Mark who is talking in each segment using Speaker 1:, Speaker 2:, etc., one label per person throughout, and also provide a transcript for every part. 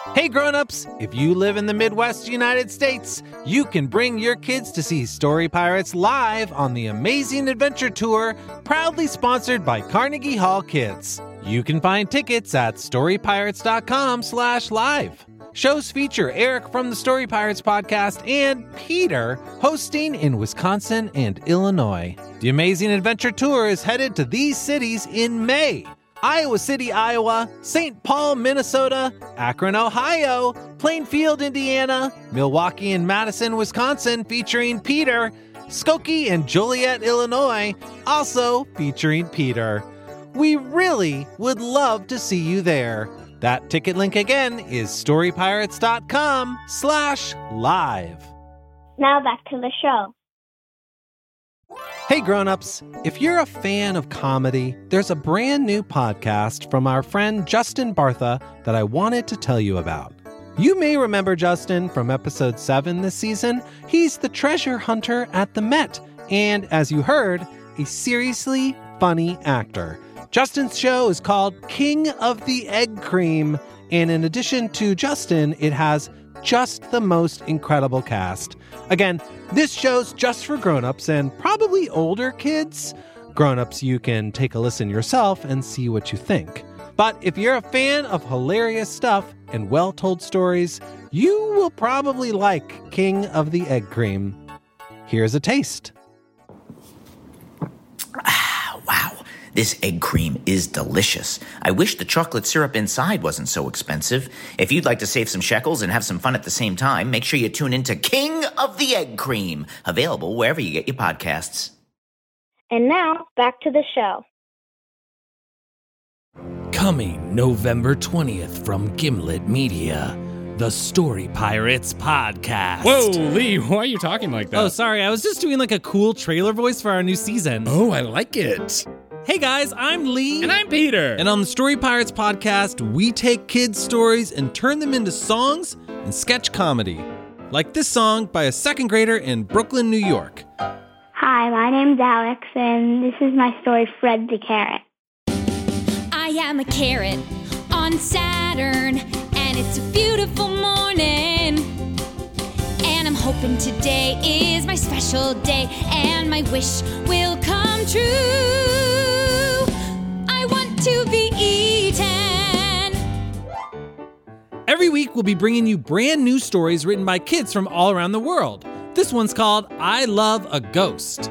Speaker 1: Hey grown-ups, if you live in the Midwest United States, you can bring your kids to see Story Pirates live on the Amazing Adventure Tour, proudly sponsored by Carnegie Hall Kids. You can find tickets at storypirates.com/live. Shows feature Eric from the Story Pirates podcast and Peter hosting in Wisconsin and Illinois. The Amazing Adventure Tour is headed to these cities in May: Iowa City, Iowa, St. Paul, Minnesota, Akron, Ohio, Plainfield, Indiana, Milwaukee and Madison, Wisconsin, featuring Peter, Skokie and Joliet, Illinois, also featuring Peter. We really would love to see you there. That ticket link again is storypirates.com/live.
Speaker 2: Now back to the show.
Speaker 1: Hey grown-ups, if you're a fan of comedy, there's a brand new podcast from our friend Justin Bartha that I wanted to tell you about. You may remember Justin from episode 7 this season. He's the treasure hunter at the Met, and as you heard, a seriously funny actor. Justin's show is called King of the Egg Cream, and in addition to Justin, it has just the most incredible cast. Again, this show's just for grown-ups and probably older kids. Grown-ups, you can take a listen yourself and see what you think. But if you're a fan of hilarious stuff and well-told stories, you will probably like King of the Egg Cream. Here's a taste.
Speaker 3: Wow, this egg cream is delicious. I wish the chocolate syrup inside wasn't so expensive. If you'd like to save some shekels and have some fun at the same time, make sure you tune into King of the Egg Cream, available wherever you get your podcasts.
Speaker 2: And now, back to the show.
Speaker 4: Coming November 20th from Gimlet Media, the Story Pirates podcast.
Speaker 5: Whoa, Lee, why are you talking like that?
Speaker 4: Oh, sorry, I was just doing like a cool trailer voice for our new season.
Speaker 5: Oh, I like it.
Speaker 4: Hey guys, I'm Lee.
Speaker 5: And I'm Peter.
Speaker 4: And on the Story Pirates podcast, we take kids' stories and turn them into songs and sketch comedy. Like this song by a second grader in Brooklyn, New York.
Speaker 2: Hi, my name's Alex, and this is my story, Fred the Carrot.
Speaker 6: I am a carrot on Saturn, and it's a beautiful morning. And I'm hoping today is my special day, and my wish will come true. I want to be eaten.
Speaker 4: Every week, we'll be bringing you brand new stories written by kids from all around the world. This one's called I Love a Ghost.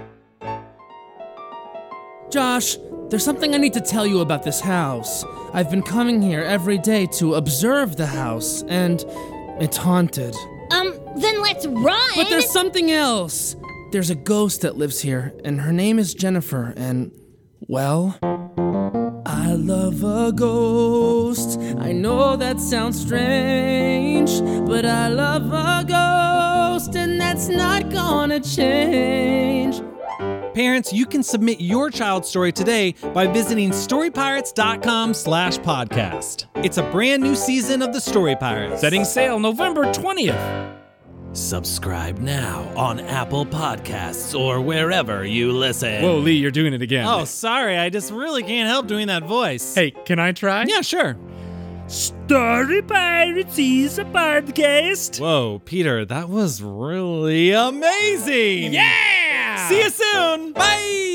Speaker 7: Josh, there's something I need to tell you about this house. I've been coming here every day to observe the house, and it's haunted.
Speaker 6: Then let's run!
Speaker 7: But there's something else. There's a ghost that lives here, and her name is Jennifer, and, well, I love a ghost. I know that sounds strange, but I love a ghost, and that's not gonna change.
Speaker 4: Parents, you can submit your child's story today by visiting storypirates.com/podcast. It's a brand new season of the Story Pirates.
Speaker 5: Setting sail November 20th.
Speaker 4: Subscribe now on Apple Podcasts or wherever you listen.
Speaker 5: Whoa, Lee, you're doing it again.
Speaker 4: Oh, sorry. I just really can't help doing that voice.
Speaker 5: Hey, can I try?
Speaker 4: Yeah, sure.
Speaker 5: Story Pirates is a podcast.
Speaker 4: Whoa, Peter, that was really amazing.
Speaker 5: Yeah!
Speaker 4: See you soon. Bye!